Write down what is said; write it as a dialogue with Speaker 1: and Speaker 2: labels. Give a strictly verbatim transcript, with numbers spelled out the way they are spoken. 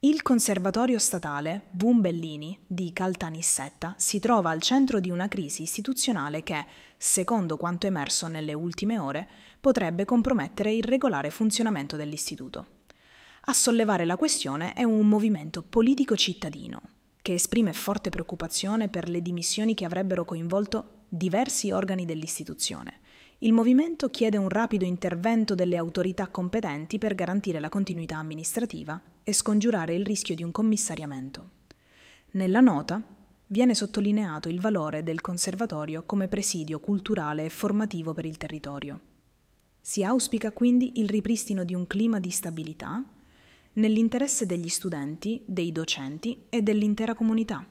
Speaker 1: Il Conservatorio Statale Bumbellini di Caltanissetta si trova al centro di una crisi istituzionale che, secondo quanto emerso nelle ultime ore, potrebbe compromettere il regolare funzionamento dell'istituto. A sollevare la questione è un movimento politico-cittadino che esprime forte preoccupazione per le dimissioni che avrebbero coinvolto diversi organi dell'istituzione. Il movimento chiede un rapido intervento delle autorità competenti per garantire la continuità amministrativa e scongiurare il rischio di un commissariamento. Nella nota viene sottolineato il valore del conservatorio come presidio culturale e formativo per il territorio. Si auspica quindi il ripristino di un clima di stabilità nell'interesse degli studenti, dei docenti e dell'intera comunità.